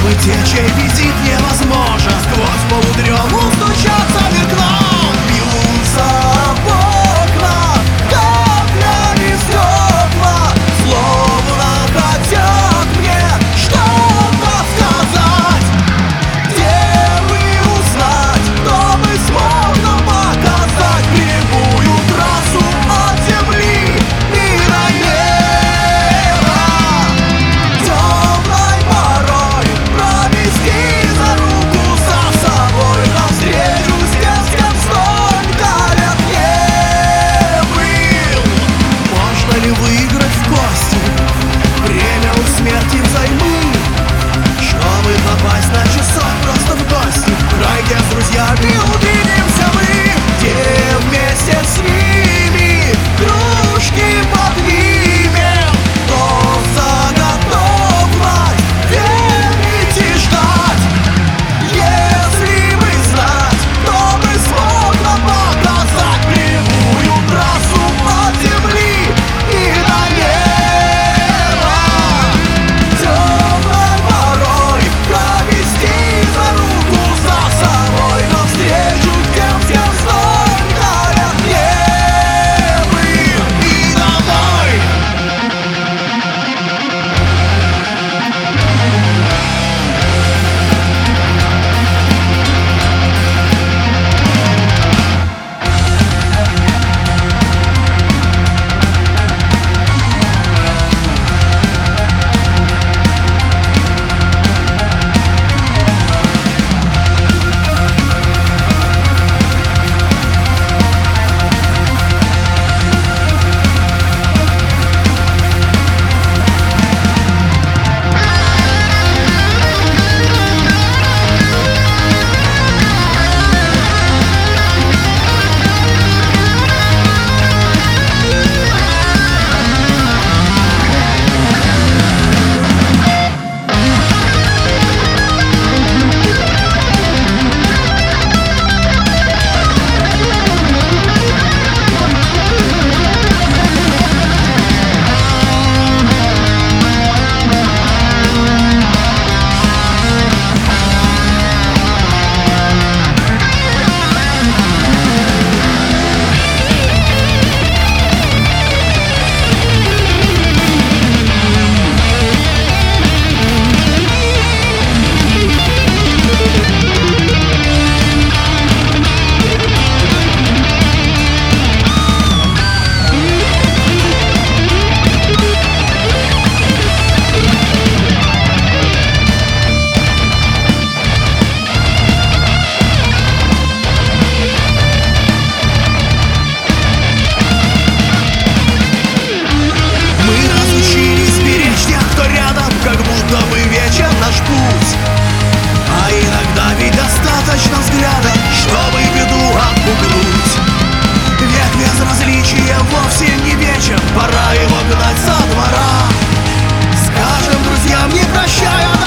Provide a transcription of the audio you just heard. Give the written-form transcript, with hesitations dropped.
чтобы те, чей визит невозможен, сквозь полудрему стучатся в окно, бьются в окна каплями стекла, словно хотят мне что-то сказать. Где бы узнать, кто бы смог нам показать прямую трассу от земли и до неба? Темной порой провести за руку за собой навстречу с тем, с кем столько лет не был. Можно ли выиграть в кости время у смерти взаймы, чтобы попасть на часок просто в гости? В рай, где с друзьями увидимся мы, где вместе с ними кружки поднимем. Кто за готовность верить и ждать? Если бы знать, кто бы смог нам показать прямую трассу от земли и до неба? Темной порой провести за руку за собой навстречу тем, с кем столько лет не был. И домой. Мы разучились беречь тех, кто рядом, как будто бы вечен наш путь. А иногда ведь достаточно взгляда, чтобы беду отпугнуть. Век безразличия вовсе не вечен, пора его гнать со двора. Скажем друзьям, не прощая